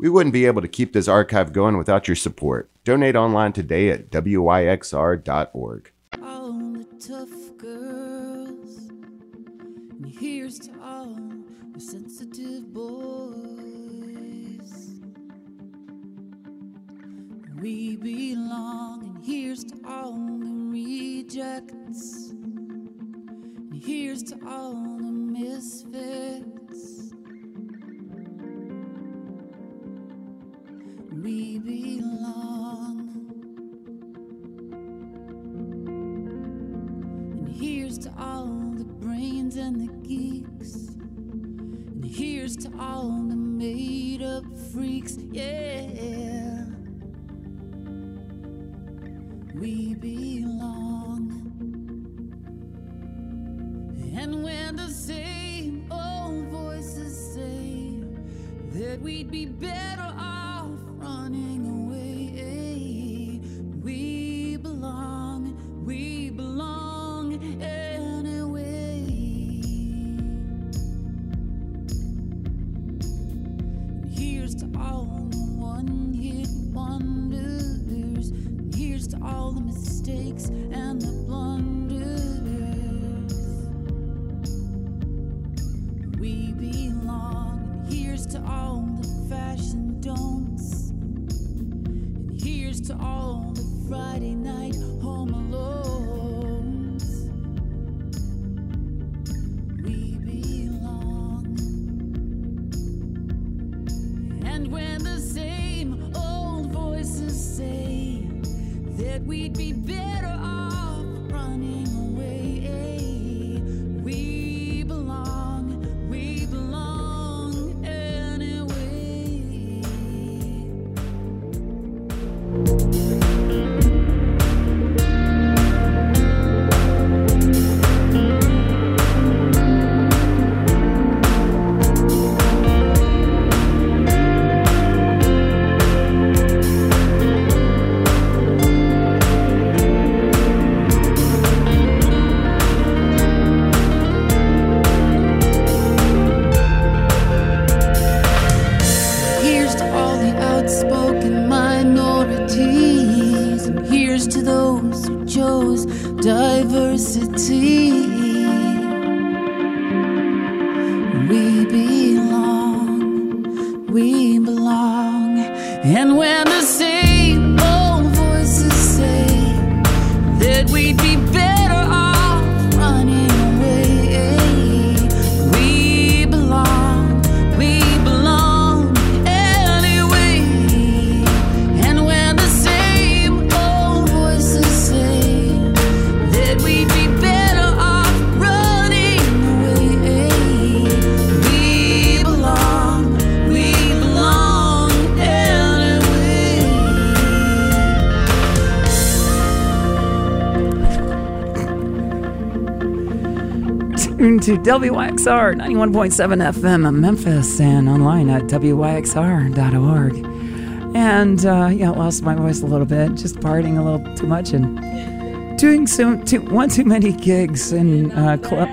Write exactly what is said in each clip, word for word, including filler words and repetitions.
We wouldn't be able to keep this archive going without your support. Donate online today at W Y X R dot org. All the tough girls, and here's to all the sensitive boys. We belong, and here's to all the rejects, and here's to all the misfits. We belong, and here's to all the brains and the geeks, and here's to all the made-up freaks, yeah. We belong, and when the same old voices say that we'd be better off running away, we belong, we belong anyway. And here's to all the one-hit wonders, and here's to all the mistakes and the blunders. We belong, and here's to all the fashion don'ts, and here's to all the Friday night home alones. We belong, and when the same old voices say that we'd be better off running away, we belong, we belong anyway. Here's to all the outspoken minorities, and here's to those who chose diversity. We belong, we belong, and when the same old voices say that we'd be better off running away, we belong, we belong anyway. And when the same old voices say that we'd be better off running away, we belong, we belong anyway. Tuned to W Y X R ninety-one point seven F M in Memphis and online at W Y X R dot org. And uh, yeah, lost my voice a little bit, just partying a little too much and doing so too, one too many gigs in uh, club.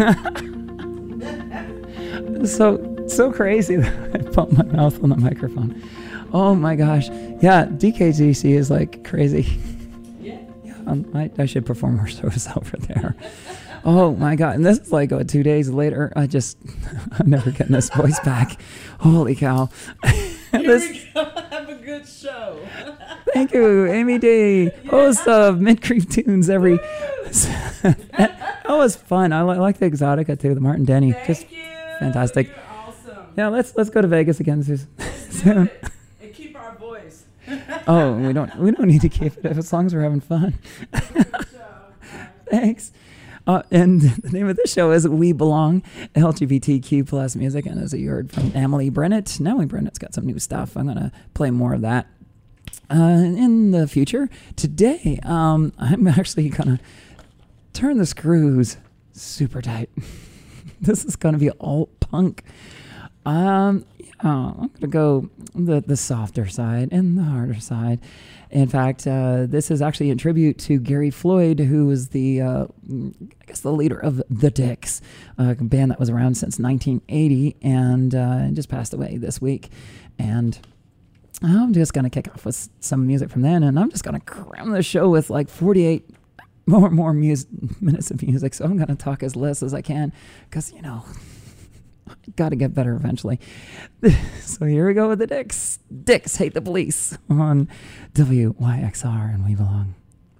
so so crazy that I bumped my mouth on the microphone. Oh my gosh, yeah, D K G C is like crazy. Yeah, um, I, I should perform more shows over there. Oh my God. And this is like, oh, two days later, I just, I'm never getting this voice back. Holy cow. Here This- we go. Have a good show. Thank you, Amy D, host of Mint Cream Tunes every, that was fun. I, li- I like the Exotica too, the Martin Denny. Thank Just you. fantastic. You're awesome. Yeah, let's let's go to Vegas again soon. Let's do it. And keep our voice. Oh, we don't we don't need to keep it as long as we're having fun. Thanks. Uh, and the name of the show is We Belong, L G B T Q plus music. And as you heard from Emily Brennett, now Brennett's got some new stuff. I'm going to play more of that uh, in the future. Today, um, I'm actually going to turn the screws super tight. This is going to be alt punk. Um, yeah, I'm going to go the, the softer side and the harder side. In fact, uh, this is actually in tribute to Gary Floyd, who was the, uh, I guess, the leader of The Dicks, a band that was around since nineteen eighty and uh, just passed away this week. And I'm just going to kick off with some music from then, and I'm just going to cram the show with like forty-eight more more mus- minutes of music. So I'm going to talk as less as I can because, you know, got to get better eventually. So here we go with the Dicks. Dicks Hate the Police on W Y X R, and we belong.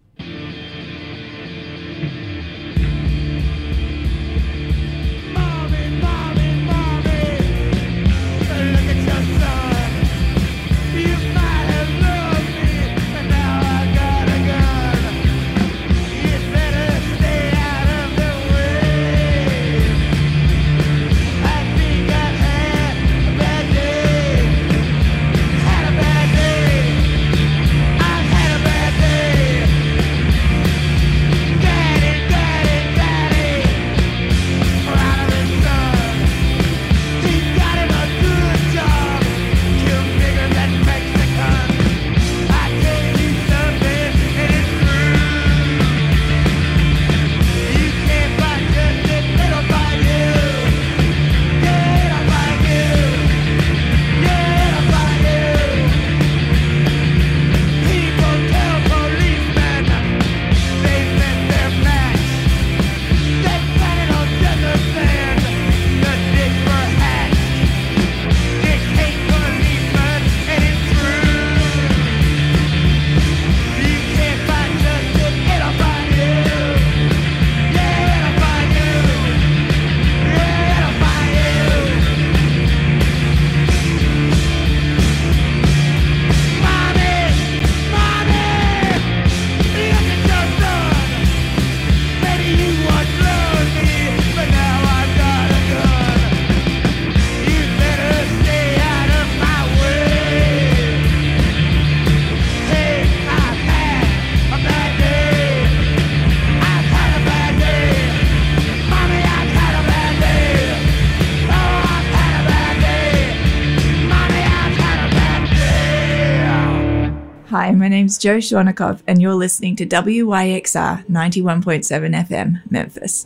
Hi, my name's Joe Shornikov, and you're listening to W Y X R ninety-one point seven F M, Memphis.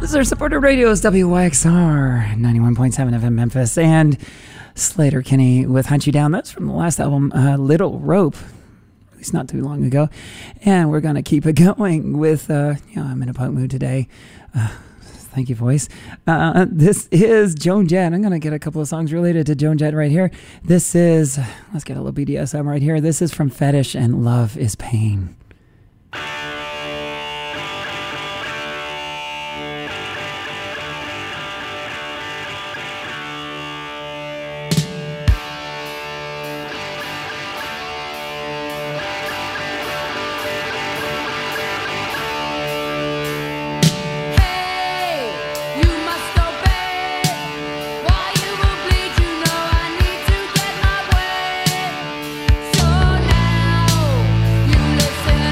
Listener supported radio is W Y X R ninety-one point seven F M Memphis, and Slater Kinney with Hunt You Down. That's from the last album, uh, Little Rope, released not too long ago. And we're going to keep it going with, uh, you know, I'm in a punk mood today. Uh, thank you, voice. Uh, this is Joan Jett. I'm going to get a couple of songs related to Joan Jett right here. This is, let's get a little B D S M right here. This is from Fetish and Love is Pain. Listen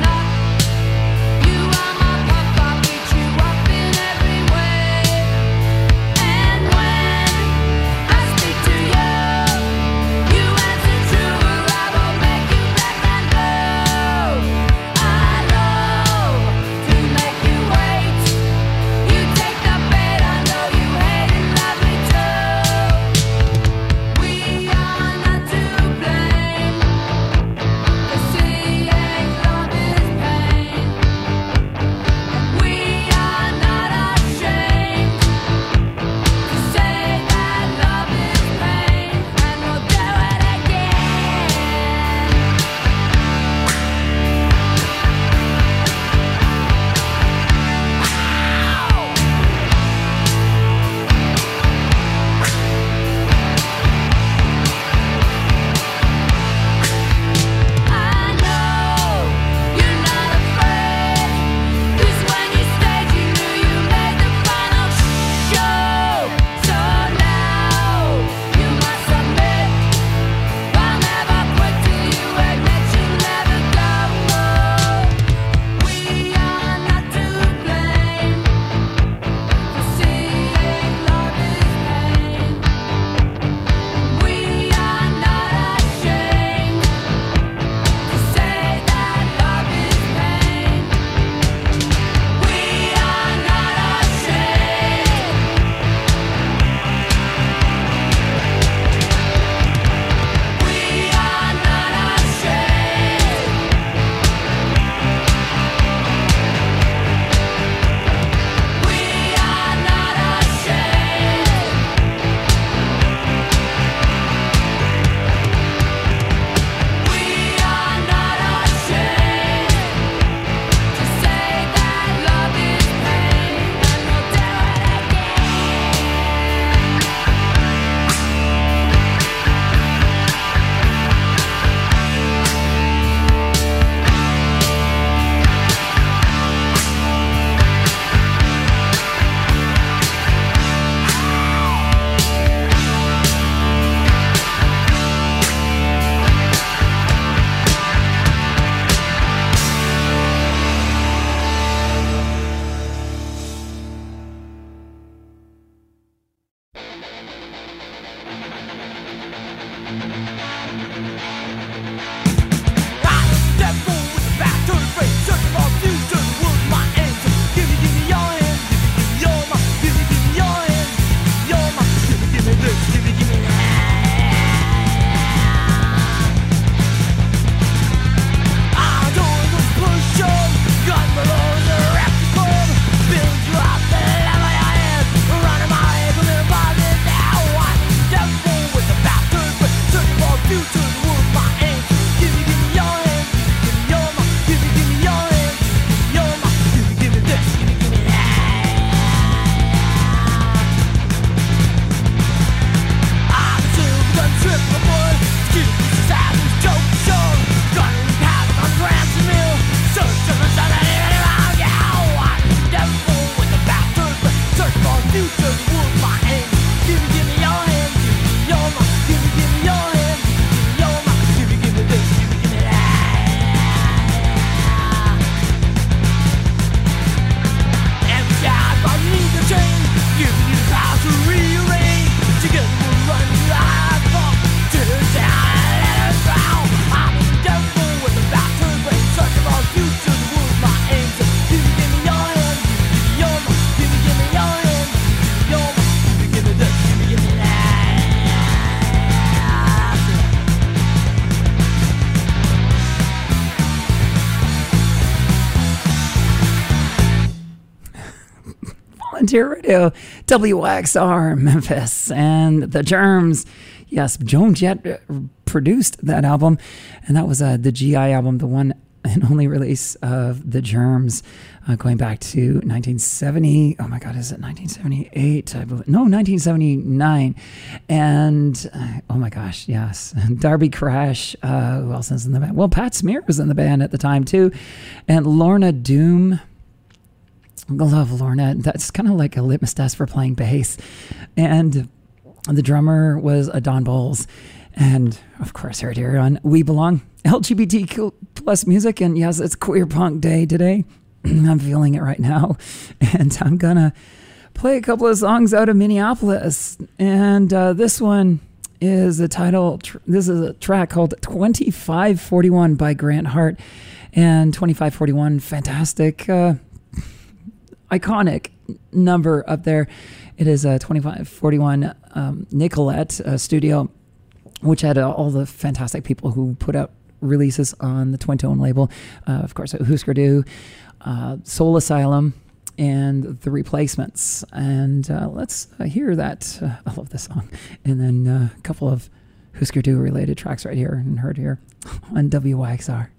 Volunteer Radio, W Y X R Memphis, and The Germs. Yes, Joan Jett uh, produced that album, and that was uh, the G I album, the one and only release of The Germs, uh, going back to nineteen seventy. Oh my God, is it nineteen seventy-eight? I believe. No, nineteen seventy-nine. And uh, oh my gosh, yes. Darby Crash, uh, who else is in the band? Well, Pat Smear was in the band at the time too. And Lorna Doom. I love Lorna. That's kind of like a litmus test for playing bass. And the drummer was uh, Don Bowles. And of course, heard here on We Belong, L G B T Q plus music. And yes, it's Queer Punk Day today. I'm feeling it right now. And I'm going to play a couple of songs out of Minneapolis. And uh, this one is a title. Tr- this is a track called twenty-five forty-one by Grant Hart. And twenty-five forty-one, fantastic, uh, iconic number up there. It is a twenty-five forty-one um, Nicolette uh, studio, which had uh, all the fantastic people who put out releases on the Twin Tone label. Uh, of course, Husker Du, uh, Soul Asylum, and The Replacements. And uh, let's uh, hear that. Uh, I love this song. And then uh, a couple of Husker Du related tracks right here and heard here on W Y X R.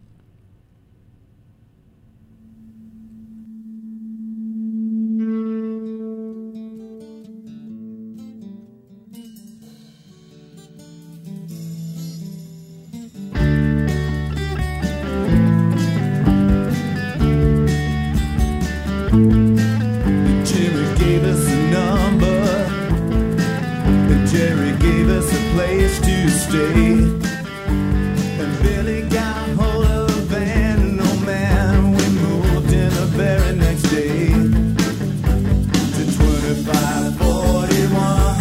Jerry gave us a number, and Jerry gave us a place to stay. And Billy got hold of a van, and oh man, we moved in the very next day to twenty-five forty-one.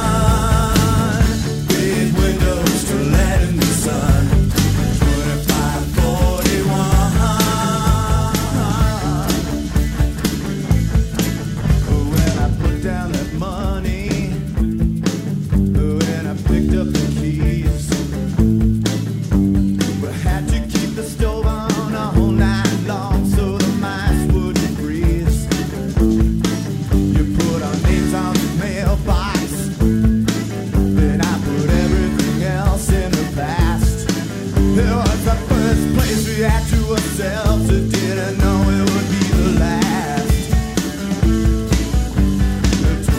Big windows to let in the sun. twenty-five forty-one. When I put down that money, when I picked up the keys, we had to keep the stove on all night long so the mice wouldn't freeze. You put our names on the mailbox, then I put everything else in the past. It was the first place we had to ourselves, we didn't know it would be the last.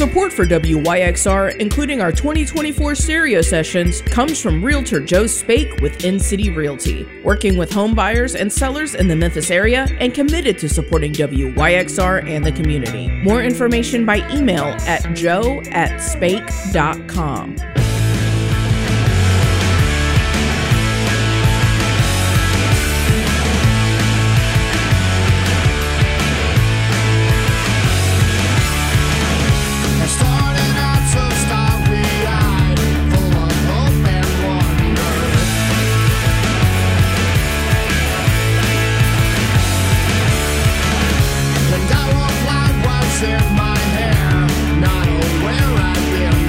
Support for W Y X R, including our twenty twenty-four stereo sessions, comes from Realtor Joe Spake with In-City Realty, working with home buyers and sellers in the Memphis area and committed to supporting W Y X R and the community. More information by email at joe at spake dot com. In my hair, not aware I've been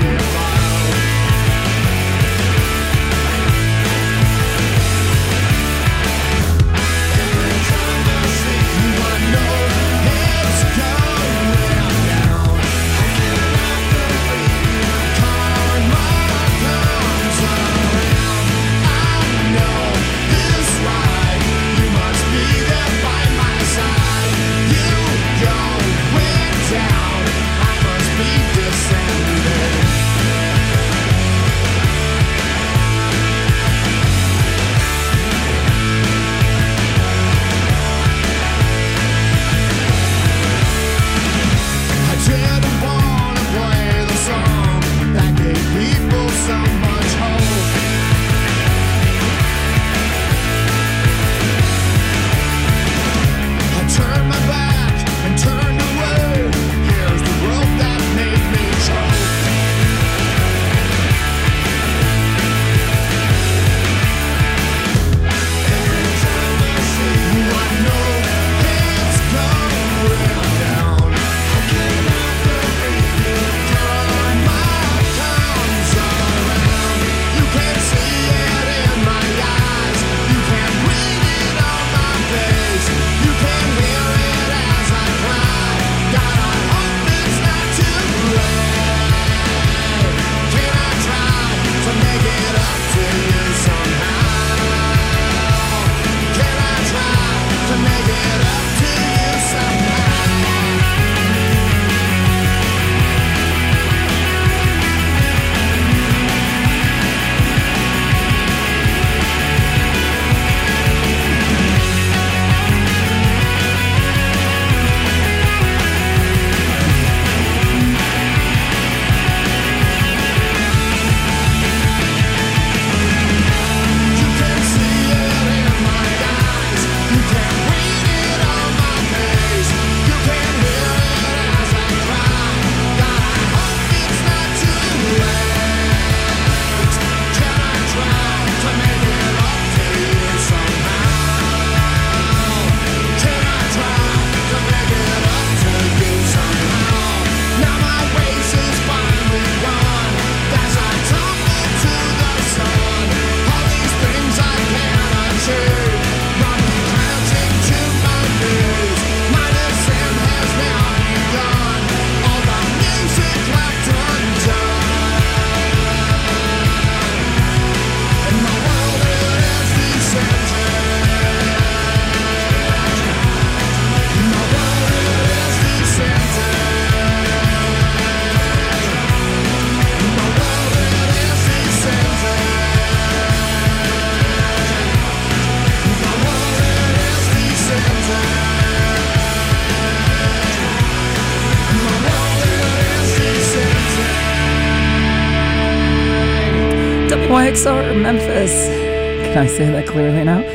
W Y X R Memphis. Can I say that clearly now?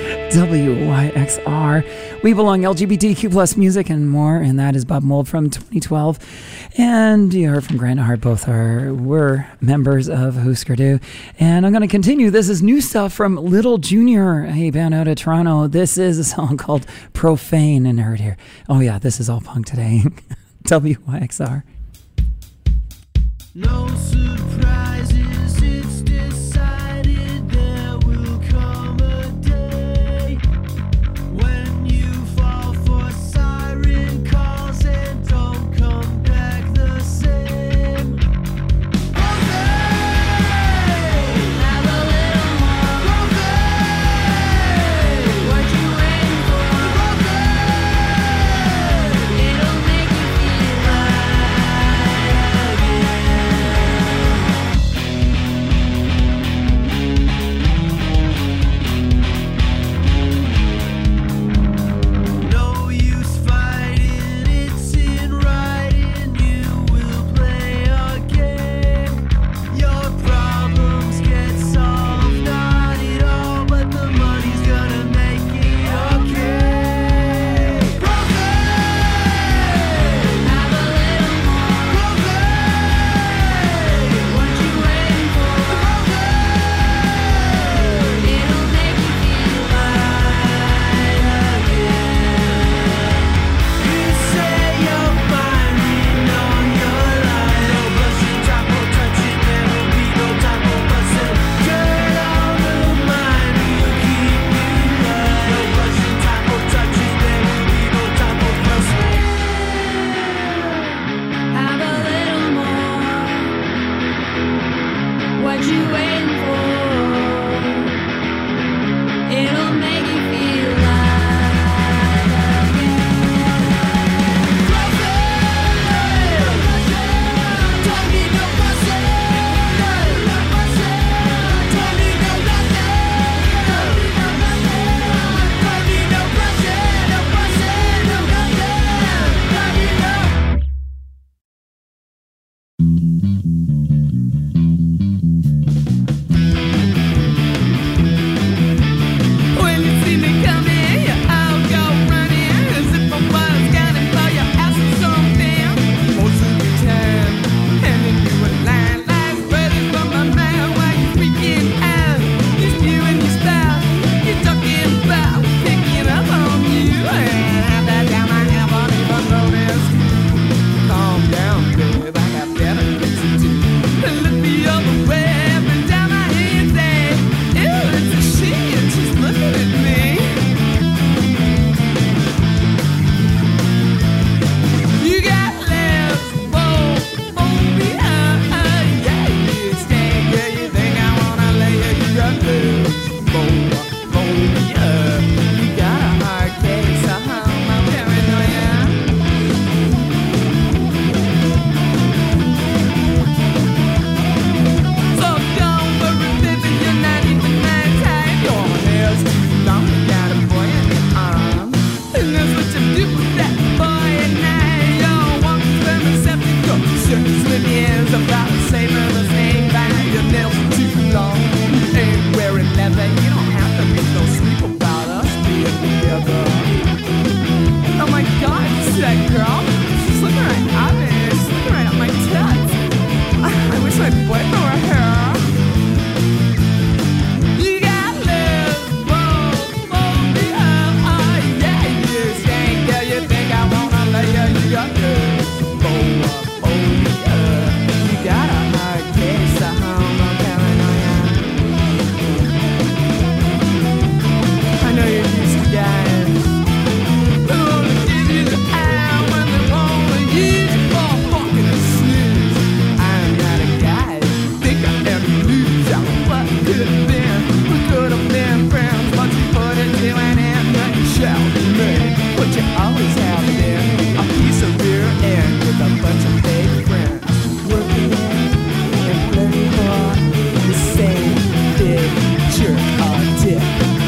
W Y X R. We belong L G B T Q plus music and more, and that is Bob Mould from twenty twelve. And you heard from Grant Hart. Both are we're members of Husker Du. And I'm going to continue. This is new stuff from Little Junior, a band out of Toronto. This is a song called Profane, and heard here. Oh yeah, this is all punk today. W Y X R. No surprises, it's decided there will come a day when you fall for siren calls and don't come back the same. Profane! Have a little more. Profane! What you waiting for? Profane! It'll make you feel right again. sleep with that boy at night. You're one from a septic, search with years about the same as the same. Bang your nails too long. Ain't wearing leather, you don't have to make no sleep about us being together. Oh my God, see that girl? She's looking right at me. She's looking right at my tits. I wish my boyfriend were here. You got lesbophobia, oh yeah, you stank. Yeah, you think I wanna lay you? You got lesbophobia. You got a hard case of homo paranoia. I know you're used to guys who only give you the eye when they wanna use you for fucking a snooze. I'm not a guy who think I am lose. I what could have been, we could have been friends, but you put it to an end and you shout to me. But you always have been a piece of rear end with a bunch of fake friends. Working in and flirting for the same big jerk or dick.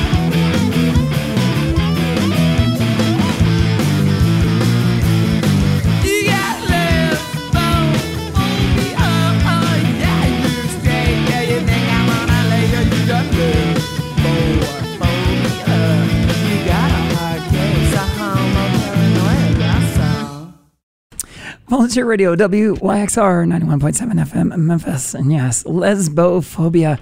You got lesbophobia, oh, oh yeah, you stay. Yeah, you think I wanna lay you? You got lesbophobia. You got a hard case of homo paranoia, that's all. Volunteer Radio, W Y X R ninety-one point seven F M, Memphis. And yes, lesbophobia.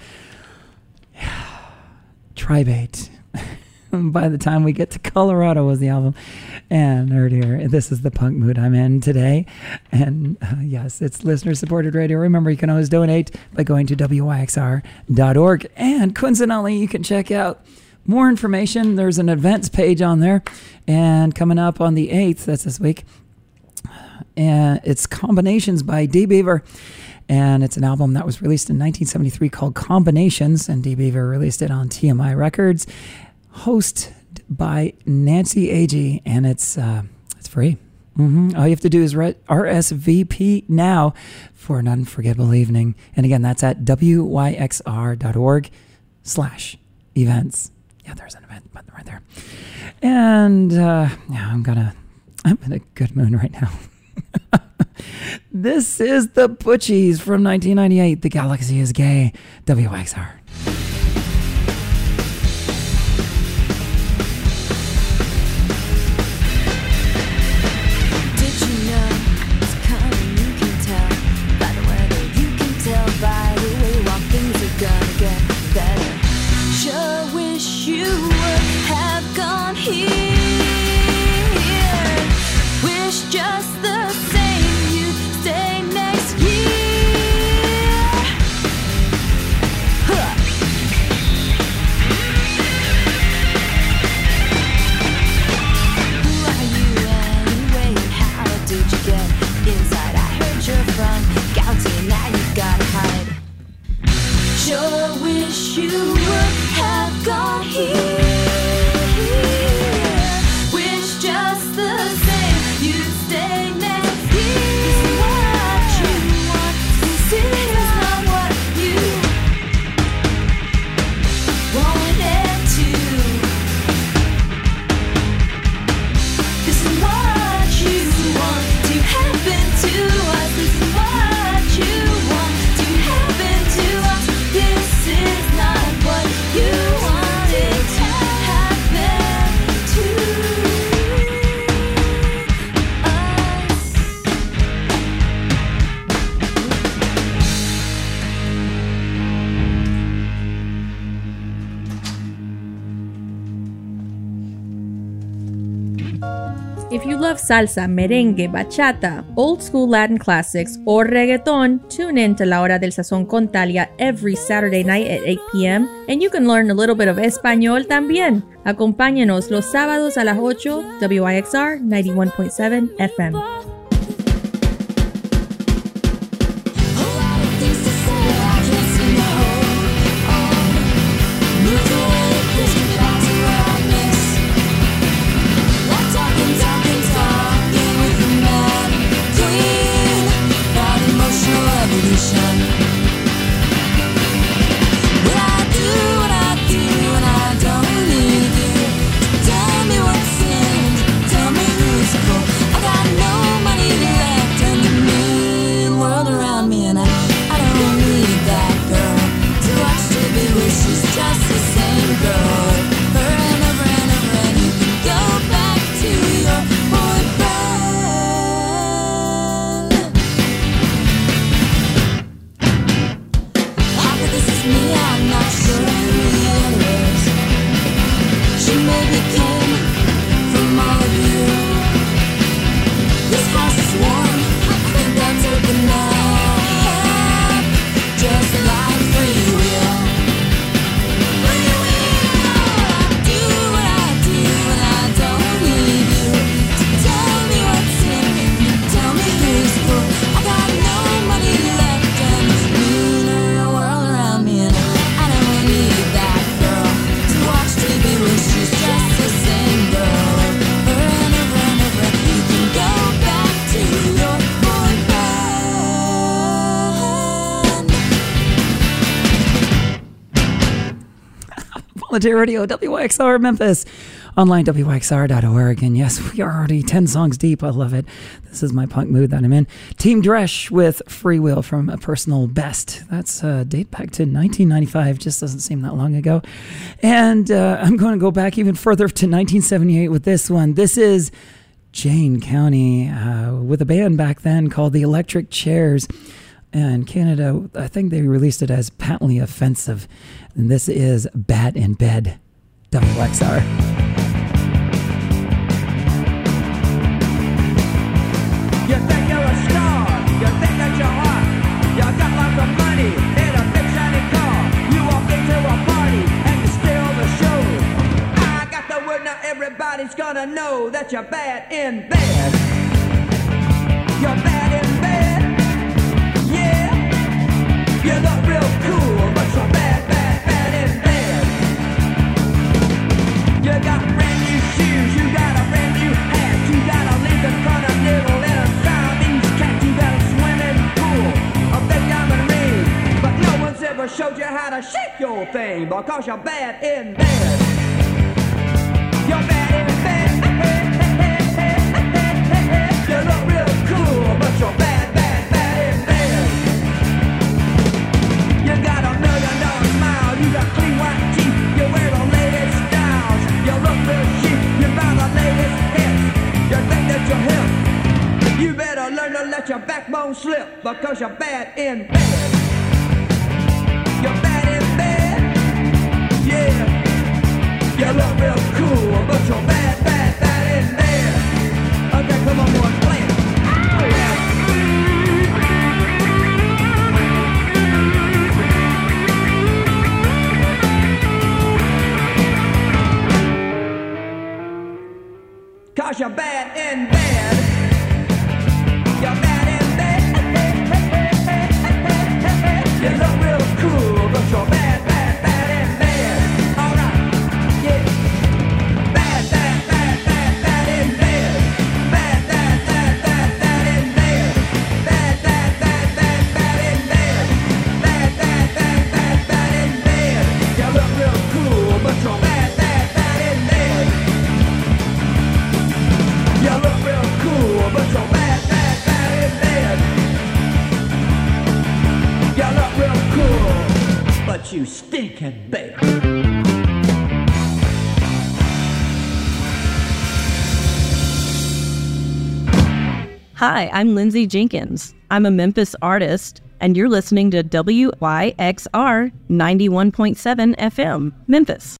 Tribate. By the time we get to Colorado was the album. And heard here, this is the punk mood I'm in today. And uh, yes, it's listener-supported radio. Remember, you can always donate by going to W Y X R dot org. And coincidentally, you can check out more information. There's an events page on there. And coming up on the eighth, that's this week, and it's Combinations by D Beaver, and it's an album that was released in nineteen seventy-three called Combinations, and D Beaver released it on T M I Records, hosted by Nancy Agee, and it's uh, it's free. Mm-hmm. All you have to do is re- R S V P now for an unforgettable evening, and again, that's at W Y X R dot org slash events. Yeah, there's an event button right there, and uh, yeah, I'm gonna I'm in a good mood right now. This is the Butchies from nineteen ninety-eight. The Galaxy is Gay. W X R. Did you know it's coming? You can tell by the weather. You can tell by the way we walk. Things are gonna get better. Sure wish you would have gone here. Wish just the same you'd stay next year. Huh. Who are you anyway? How did you get inside? I heard you're from Galaxy, now you gotta hide. Sure wish you would have gone here. Wish just the same you'd stay next year. This is what you want. This is not what you wanted to. This is what you want to happen to us. This is what you want to happen to us. This is not what you wanted to happen to us. If you love salsa, merengue, bachata, old school Latin classics, or reggaeton, tune in to La Hora del Sazón con Talia every Saturday night at eight p.m. and you can learn a little bit of español también. Acompáñenos los sábados a las ocho, W I X R ninety-one point seven F M. A lot of things to say, I can't see my whole arm. Moved away, push me back to where I miss. Like talking, talking, talking with the mad queen. That emotional evolution. Will I do what I do when I don't need you? Tell me what's in, tell me Volunteer Radio, W Y X R Memphis. Online, W Y X R dot org. And yes, we are already ten songs deep. I love it. This is my punk mood that I'm in. Team Dresch with Free Will from A Personal Best. That's a date back to nineteen ninety-five. Just doesn't seem that long ago. And uh, I'm going to go back even further to nineteen seventy-eight with this one. This is Jane County uh, with a band back then called the Electric Chairs. In Canada, I think they released it as Patently Offensive. And this is Bat in Bed, W X R. You think you're a star, you think that you're hot, you got lots of money in a big shiny car, you walk into a party and you steal the show. I got the word, now everybody's gonna know that you're bad in bed. You're bad in bed, yeah. You look real cool, but you're bad, bad, bad in bed. You got brand new shoes, you got a brand new hat, you got a Lincoln Continental in a Siamese cat, you got a swimming pool, a big diamond ring, but no one's ever showed you how to shake your thing because you're bad in bed. You're bad in bed. You look real cool, but you're bad, bad, bad in bed. You got a million dollar smile, you got clean white teeth, you wear the latest styles, you look real chic, you buy the latest hits, you think that you're hip. You better learn to let your backbone slip because you're bad in bed. You're bad in bed, yeah. You look real cool, but you're bad, bad, bad in bed. Okay, come on, boys, play it. Cause you're bad in bed. You're bad in bed. You look real cool, but you're bad, bad, bad in bed. Alright, yeah. Bad, bad, bad, bad, bad in bed. Bad, bad, bad, bad, bad in bed. Bad, bad, bad, bad, bad in bed. Bad, bad, bad, bad, bad in bed. You look real cool, but you're bad, bad, bad in bed. You look real cool, but you're bad, bad, bad in bed. You look real cool, but you stink in bed. Hi, I'm Lindsay Jenkins. I'm a Memphis artist, and you're listening to W Y X R ninety-one point seven F M, Memphis.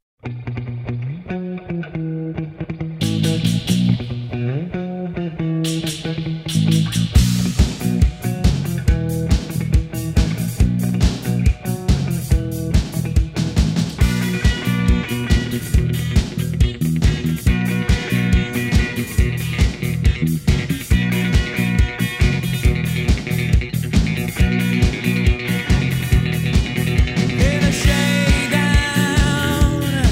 In a shakedown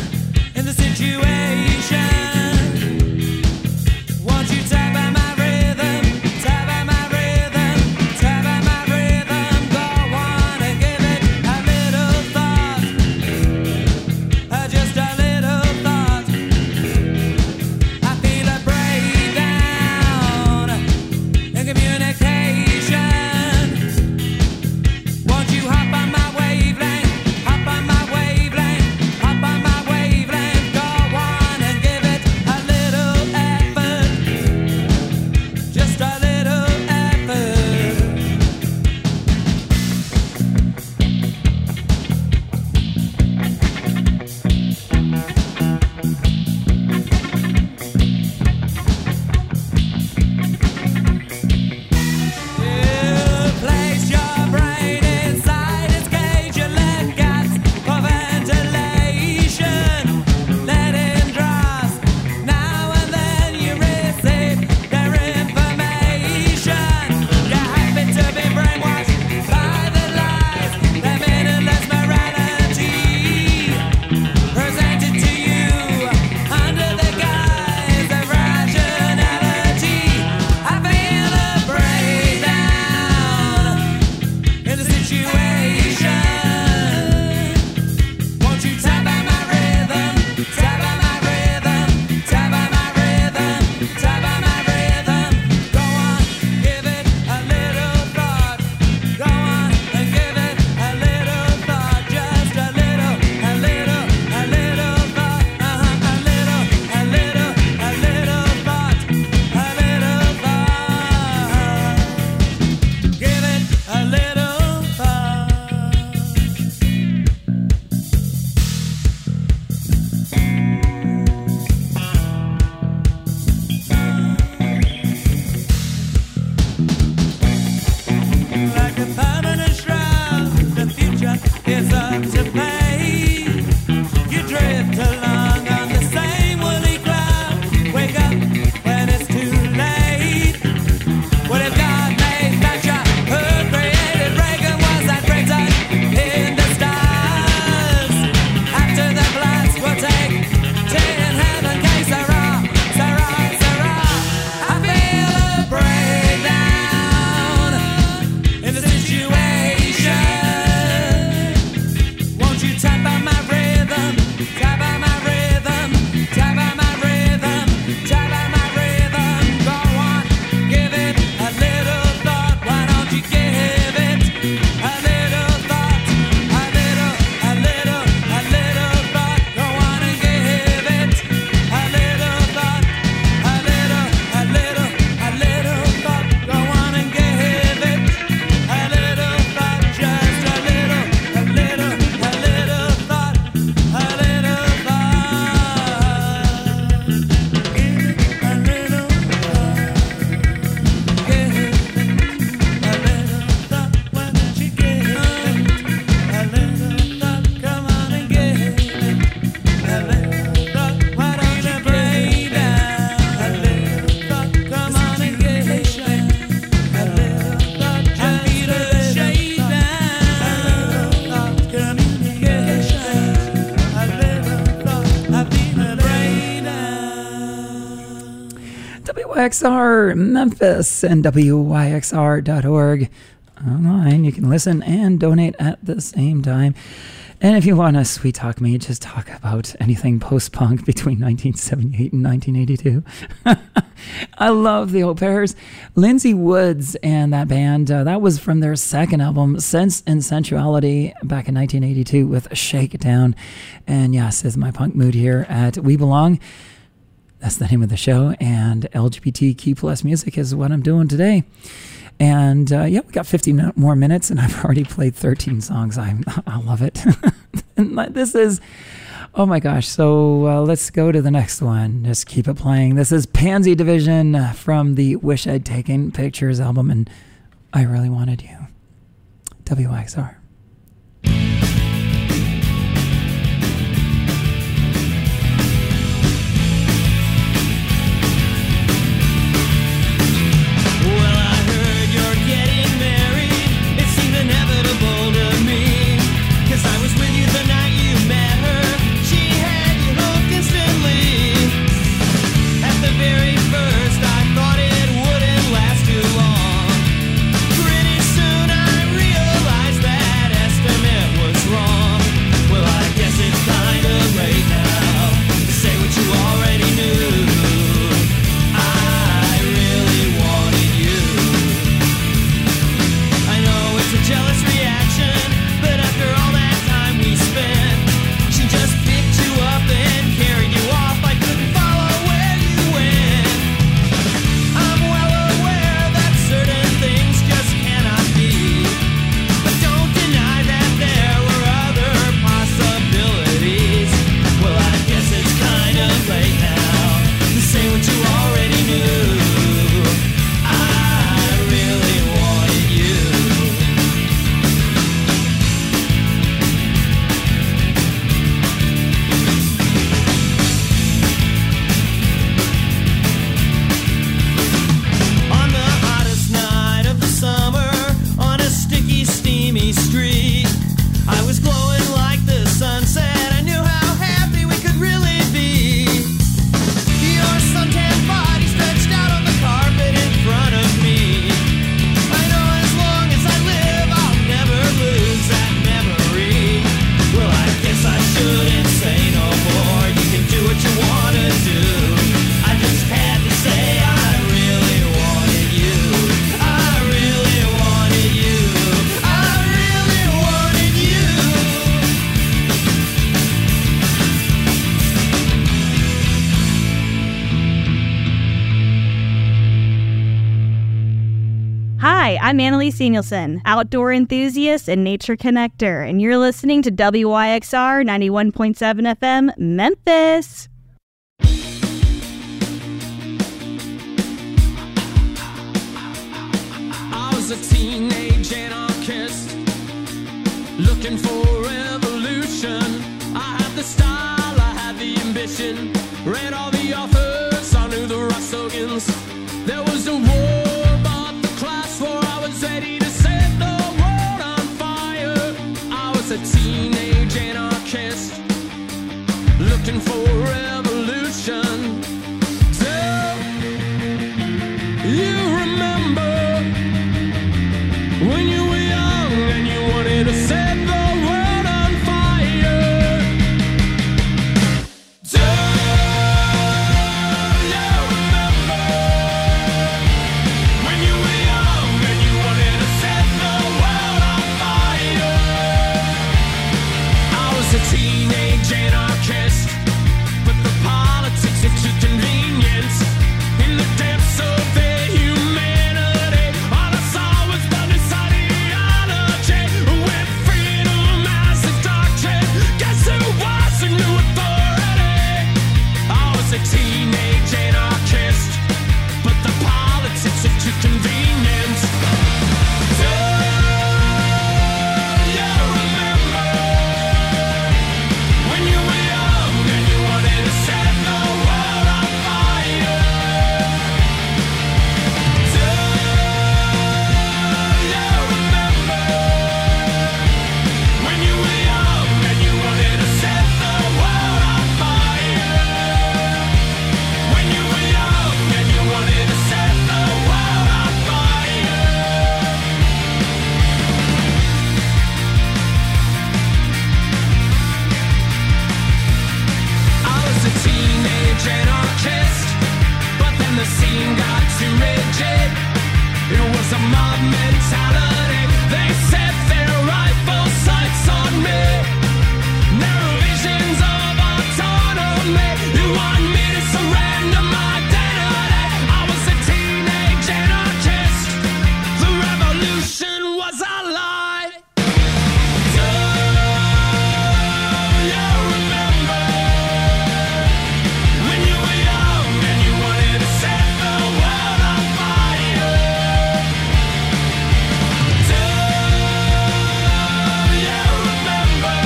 X R Memphis and W Y X R dot org. Online, you can listen and donate at the same time. And if you want to sweet talk me, just talk about anything post-punk between nineteen seventy-eight and nineteen eighty-two. I love the Au Pairs. Lindsay Woods and that band, uh, that was from their second album, Sense and Sensuality, back in nineteen eighty-two with Shakedown. And yes, it's my punk mood here at We Belong. That's the name of the show. And L G B T Q plus music is what I'm doing today. And uh, yeah, we got fifteen more minutes, and I've already played thirteen songs. I I love it. And this is, oh my gosh. So uh, let's go to the next one. Just keep it playing. This is Pansy Division from the Wish I'd Taken Pictures album, and I Really Wanted You. W X R. I was with you the night you met her. She had you hooked instantly. At the very first, I thought it wouldn't last too long. Pretty soon I realized that estimate was wrong. Well, I guess it's kinda late now to say what you already knew. I really wanted you. I know it's a jealous reaction, but after all that she just picked you up and carried you off. I couldn't follow where you went. I'm well aware that certain things just cannot be, but don't deny that there were other possibilities. Well, I guess it's kind of late now to say what you already knew. I really wanted you. Street, I was glowing like the sunset. I knew how happy we could really be. Your suntan body stretched out on the carpet in front of me. I know as long as I live, I'll never lose that memory. Well, I guess I shouldn't say no more. You can do what you wanna do. I just had to say I really wanted you. I really wanted you. Hi, I'm Annalise Danielson, outdoor enthusiast and nature connector, and you're listening to W Y X R ninety-one point seven F M, Memphis. I was a teenage anarchist looking for revolution. I had the style, I had the ambition, read all the authors, I knew the rock slogans. There was a war. Ready to set the world on fire. I was a teenage anarchist looking for revolution. So you remember when you were young and you wanted to set the world on fire. Turn mob mentality. They set their rifle sights on me. Narrow visions of autonomy. You want me to surrender my identity. I was a teenage anarchist. The revolution was a lie. Do you remember when you were young and you wanted to set the world on fire? Do you remember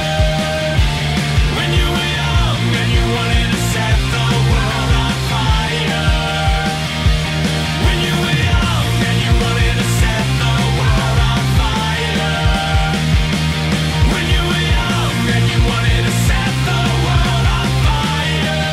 when you were young and you wanted to set the world on fire? When you were young and you wanted to set the world on fire. When you were young and you wanted to set the world on fire.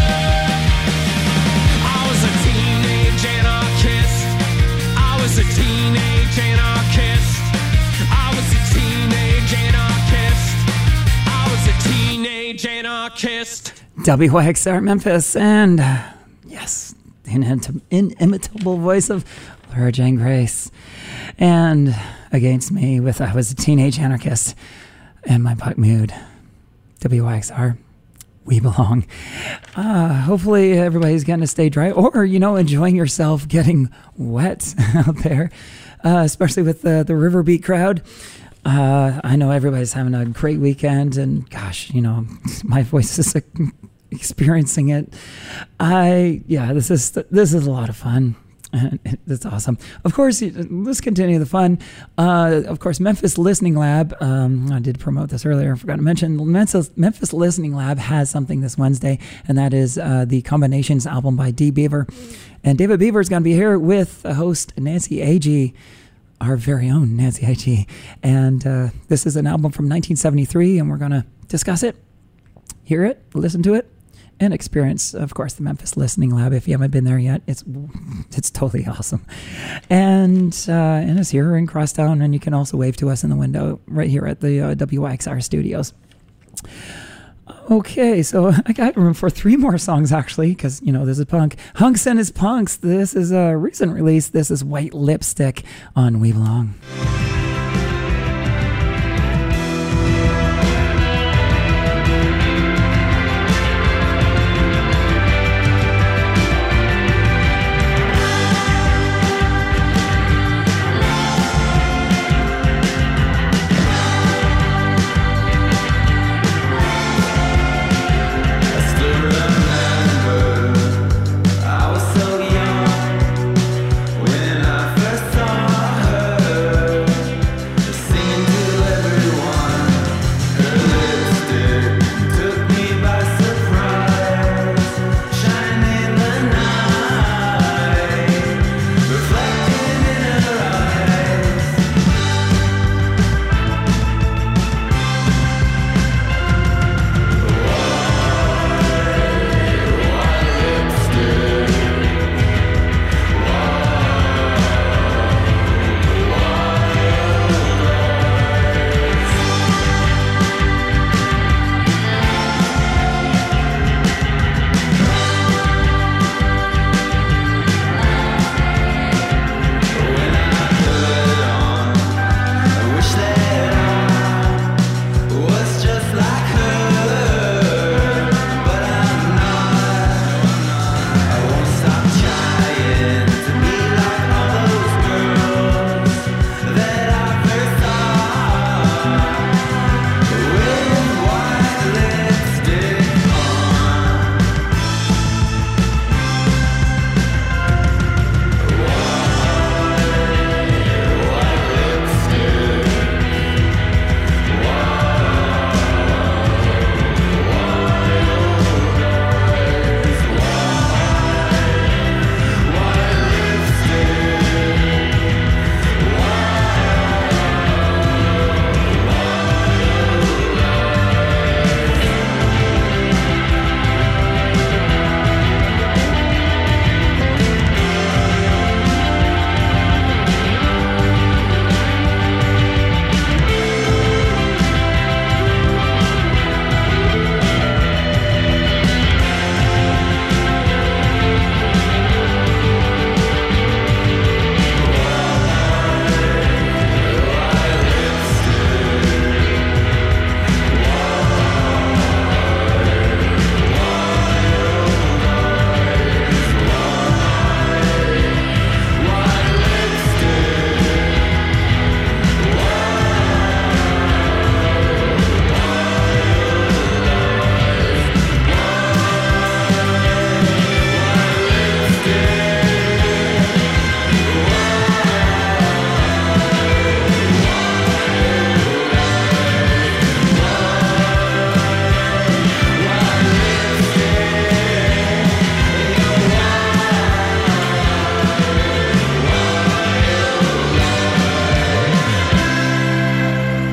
I was a teenage anarchist. I was a teenage anarchist. I was a teenage anarchist. I was a teenage anarchist. W Y X R Memphis, and uh, yes, the inimit- inimitable voice of Laura Jane Grace. And against me with I was a teenage anarchist and my Buck Mood. W Y X R, we belong. Uh, hopefully everybody's getting to stay dry or, you know, enjoying yourself getting wet out there, uh, especially with the, the River Beat crowd. Uh, I know everybody's having a great weekend, and gosh, you know, my voice is uh, experiencing it. I, yeah, this is, this is a lot of fun. And it's awesome. Of course, let's continue the fun. Uh, of course, Memphis Listening Lab. Um, I did promote this earlier. I forgot to mention. Memphis, Memphis Listening Lab has something this Wednesday, and that is uh, the Combinations album by D. Beaver. And David Beaver is going to be here with the host Nancy Agee, our very own Nancy Agee. And uh, this is an album from nineteen seventy-three, and we're going to discuss it, hear it, listen to it, and experience, of course, the Memphis Listening Lab. If you haven't been there yet, it's it's totally awesome. And uh, and it's here in Crosstown, and you can also wave to us in the window right here at the uh, W Y X R studios. Okay, so I got room for three more songs, actually, because, you know, this is punk. Hunks and His Punks. This is a recent release. This is White Lipstick on We Belong. I was so young when I first saw her.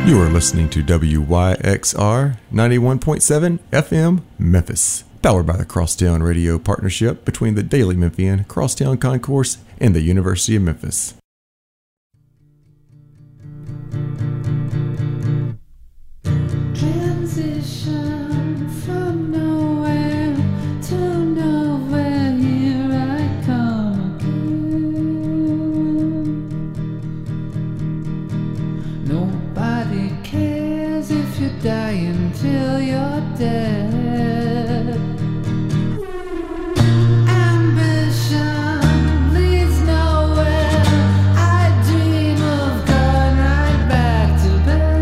You are listening to W Y X R ninety-one point seven F M Memphis, powered by the Crosstown Radio partnership between the Daily Memphian, Crosstown Concourse, and the University of Memphis. Transition from nowhere to nowhere, here I come again. Nobody cares if you die until you're dead. Ambition leads nowhere. I dream of going right back to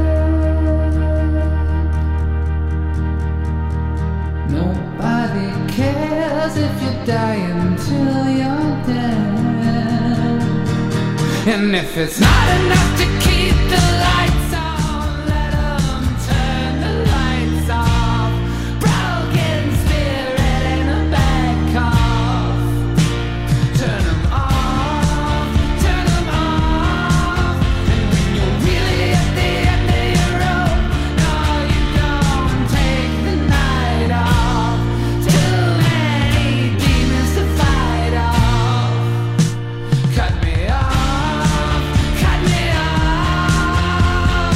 bed. Nobody cares if you die until you're dead. And if it's not enough to keep the lights on, let 'em turn the lights off. Broken spirit in a bad cough. Turn 'em off, turn 'em off. And when you're really at the end of your rope, no, you don't take the night off. Too many demons to fight off. Cut me off, cut me off.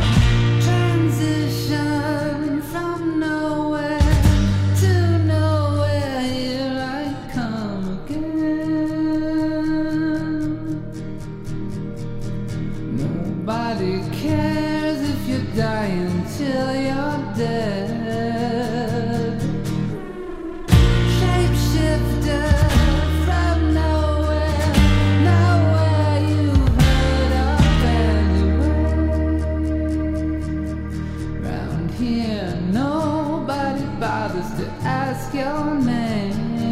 Transition from nowhere to nowhere, here I come again. Nobody cares if you die until you're dead. Shapeshifter from nowhere, nowhere you heard of anyway. Round here, nobody bothers to ask your name.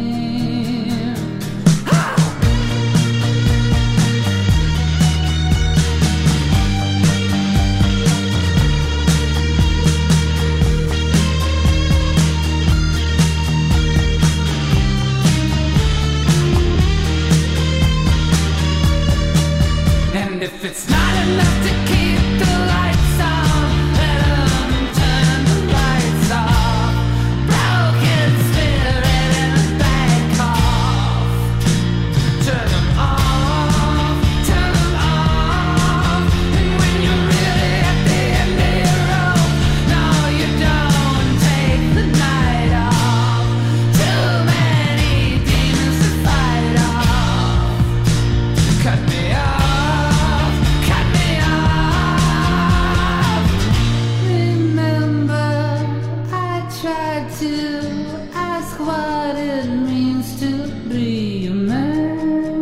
And if it's not enough to keep the lights on, let 'em turn the lights off. Broken spirit in a bad cough. Turn 'em off, turn 'em off. And when you're really at the end of your rope, no, you don't take the night off. Too many demons to fight off. Cut me off, cut me off. Remember, I tried to ask what it means to be a man.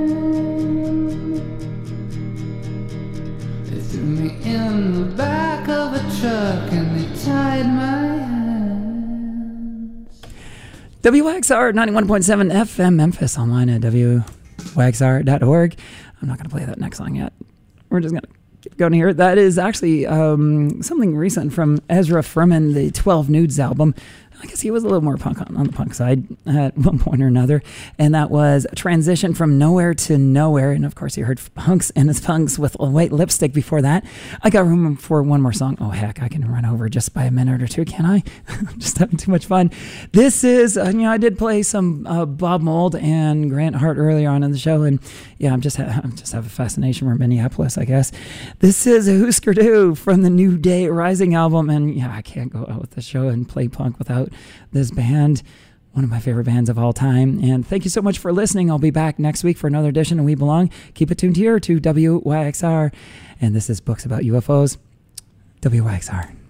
They threw me in the back of a truck and they tied my hands. W Y X R ninety-one point seven F M Memphis, online at W Y X R dot org. I'm not going to play that next song yet. We're just going to keep going here. That is actually um, something recent from Ezra Furman, the twelve Nudes album. I guess he was a little more punk on, on the punk side at one point or another. And that was a transition from nowhere to nowhere. And of course, you heard Punks and his Punks with a white lipstick before that. I got room for one more song. Oh, heck, I can run over just by a minute or two, can I? I'm just having too much fun. This is, uh, you know, I did play some uh, Bob Mould and Grant Hart earlier on in the show. And yeah, I'm just, ha- I'm just have a fascination for Minneapolis, I guess. This is Husker Du from the New Day Rising album. And yeah, I can't go out with the show and play punk without this band, one of my favorite bands of all time. And thank you so much for listening. I'll be back next week for another edition of We Belong. Keep it tuned here to W Y X R. And this is Books About U F Os. W Y X R.